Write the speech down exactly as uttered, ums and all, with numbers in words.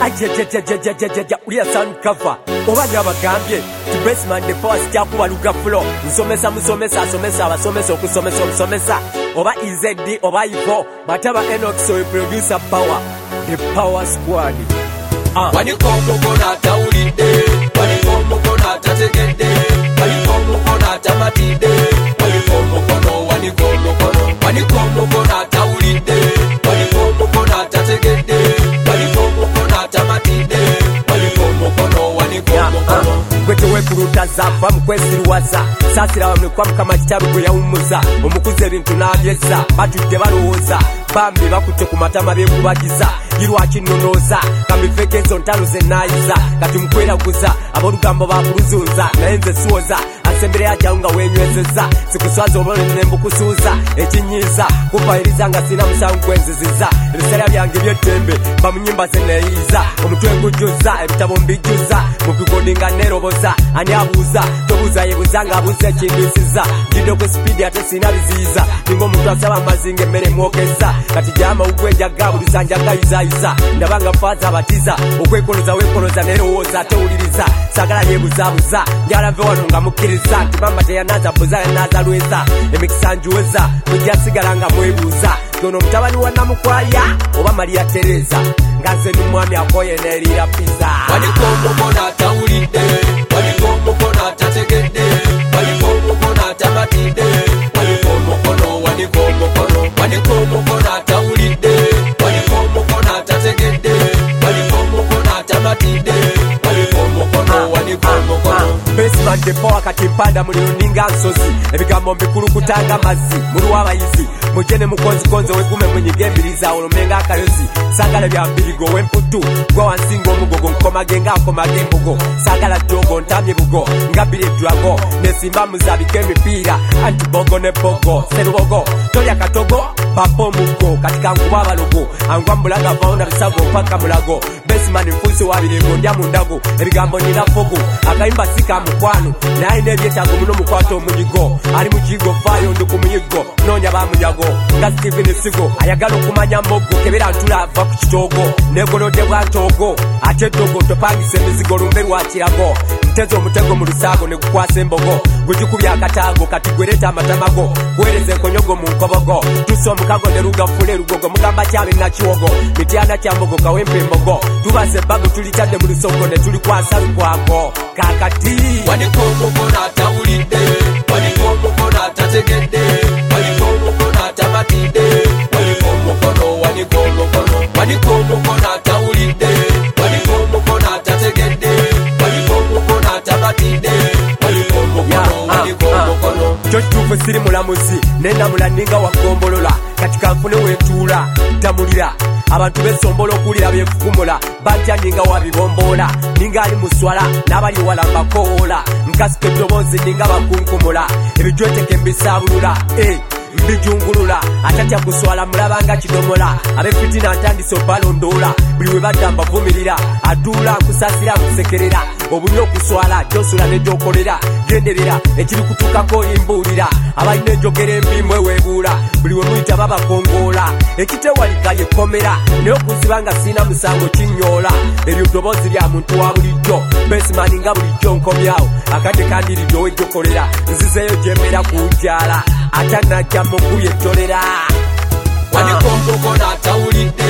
ajejejejejejeje uliya sound cover obani abagambye the best man the boss jakuba luga flow nsomesa musomesa asomesa abasomesa okusomesa omusomesa oba izedi oba ivo bataba Enox so producer power the power squad ah wani kombo kona taulide wani kombo kona tategede wani kombo kona tamatide wani kombo kono wani kombo kono wani kombo kona taulide wani kombo kona tategede wani kombo kona tamatide wani kombo kono wani kombo kono gwete wekuruta zava mukwesiruwaza sasira bamwe kwa mukama kitarugo yawumuza omukuze ebintu nabyeza batudde balowooza bambi bakutte ku matama bekubagiza irwaki nonoza kamifekezo ntalo zenayiza kati mukweraguza aborugambo bakuruzunza nayenze suoza asembere yajaunga wenywezeza sikuswaza obone nembukusuza ekinyiza kupayiriza nga sina musangwenziziza ebisera byange byetembe bamunyimba zeneyiza omutwe ngujuza ebitabo mbijuza mukikodinga neroboza ani abuza tobuza yebuzanga abuza ekindisiza jido ku speed ate sina biziza ningo omuntu asaba amazinga emmere mwokeza kati jama ugwenja gabuliza njagayizayiza ndabanga faza batiza okwekoloza wekoloza nerowooza ate owuliriza sagala yebuzabuza njalave wano nga mukkiriza nti mama teyanaza buza yanaza lweza emikisa njuweza mujjasigala nga mwebuuza tono mutabani wa namukwaya oba Maria Teresa nga nze n'omwami akoye neeriira pizza wani kombo kona tawulidde wani kombo kona tategedde wani kombo kona tamatidde wani kombo kono wani kombo kono wani kombo kona tawulidde wani kombo kona tategedde wani kombo kona tamatidde wani kombo kono wani kombo kono basement de power kati mpanda muliro ninga nsozi ebigambo mbikulu kutanga mazzi mulu w'abayizi mujene mukonzi konzo wegume mwenyiga embiriza olomenga akayozi sagala bya mbirigo wemputu gwa wansinga omugogo nkomage nga akomage embugo sagala jogo ntamye bugo nga bire drago nesimba muzabika emipiira anti bogo ne bogo serubogo tolya katogo papo mugo katika nkuba abalogo angwa mbulaga vaunda bisago paka mulago basement nfunsi wabirengo ndya mundago ebigambo nina fogo akayimba sika mukwano naye nebyetago muno mukwato omunyigo ali mukigo vayo ndi ku munyigo nonya bamunyago nga Steven Sigo ayagala okumanya mbogo kebera ntula ava ku kitogo negolodde bwa ntogo ate dogo topangisa emizigo lumbe lwakirago mtezo omutego mu lusago ne gukwasa embogo gujikubya akatago kati gwereta amatamago gwereze enkonyogo mu nkobogo tuso omukago ne lugafule lugogo mugamba kyame nakiwogo mityana kyambogo kawempe embogo tubase bago tulitadde mu lusoko ne tulikwasa lukwako kakati wani kombo kona tawulidde wani kombo kona tategedde wani kombo kona tamatidde wani kombo kono wani kombo kono wani kombo kona tawulidde wani kombo kona tategedde wani kombo kona tamatidde wani kombo kono wani kombo kono chotufu siri mulamuzi nenda mulaninga wagombolola katika mfune wetuula tamulira abantu besombolo kulira byefukumula bajja ninga wabibombola ninga ali muswala nabali wala bakoola nkasike dobozi ninga bakunkumula ebijweteke mbisabulula eh mbijungulula atatya kuswala mulabanga kidomola abefitina ntandise obalondola buli we badamba vumirira adula kusasira kusekerera obulyo kuswala josula ne jokolera genderera ekiri kutukako imbuulira abalina enjogera embi wewebuula buli we muyita baba kongola ekitewalikaye komera naye okuzibanga sina musango kinyoola eryo ddoboozi lya muntu wa bulijjo basement nga bulijjo nkomyawo akadde kandiridde owejjokolera nzizeeyo gyemera kuwujjaala atanajja mukuyetolera wani kombo kona tawulidde